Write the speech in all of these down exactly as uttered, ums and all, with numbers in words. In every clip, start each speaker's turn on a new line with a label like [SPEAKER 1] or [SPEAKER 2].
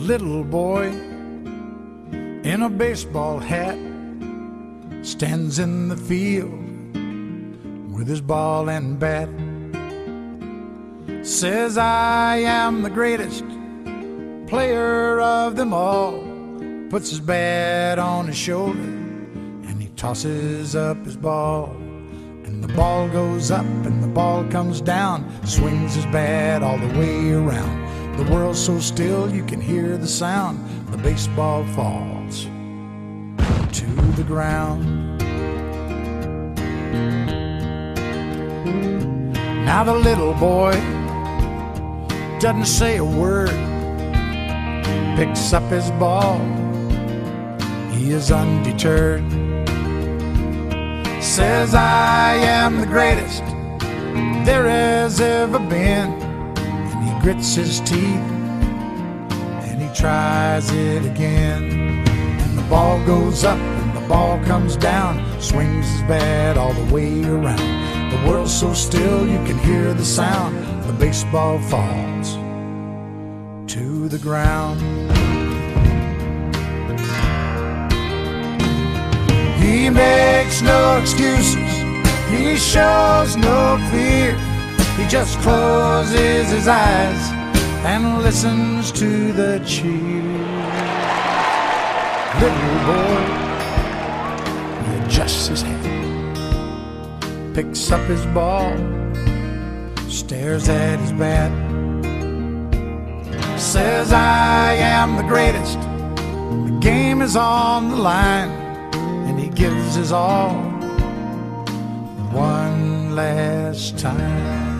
[SPEAKER 1] little boy in a baseball hat stands in the field with his ball and bat. Says, I am the greatest player of them all. Puts his bat on his shoulder and he tosses up his ball. And the ball goes up and the ball comes down, swings his bat all the way around. The world's so still you can hear the sound. The baseball falls to the ground. Now the little boy doesn't say a word, picks up his ball, he is undeterred. Says, I am the greatest there has ever been. And he grits his teeth and he tries it again. And the ball goes up and the ball comes down, swings his bat all the way around. The world's so still you can hear the sound. The baseball falls to the ground. He makes no excuses, he shows no fear. He just closes his eyes and listens to the cheer. Little boy, he adjusts his hat, picks up his ball, stares at his bat. Says, I am the greatest, the game is on the line. And he gives his all one last time.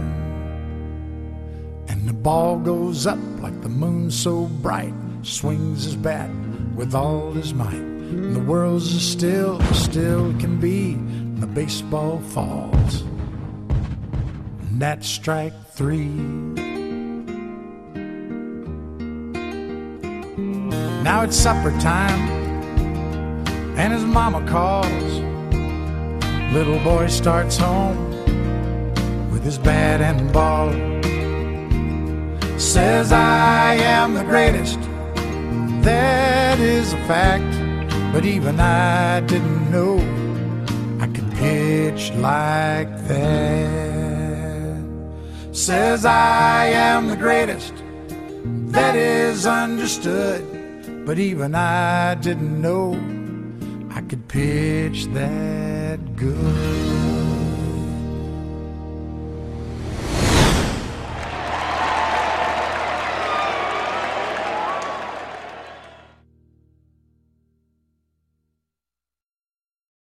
[SPEAKER 1] And the ball goes up like the moon so bright, swings his bat with all his might. And the world's as still as still can be, and the baseball falls. And that's strike three. Now it's supper time and his mama calls. Little boy starts home with his bat and ball. Says, I am the greatest, that is a fact. But even I didn't know I could pitch like that. Says, I am the greatest, that is understood. But even I didn't know I could pitch that good.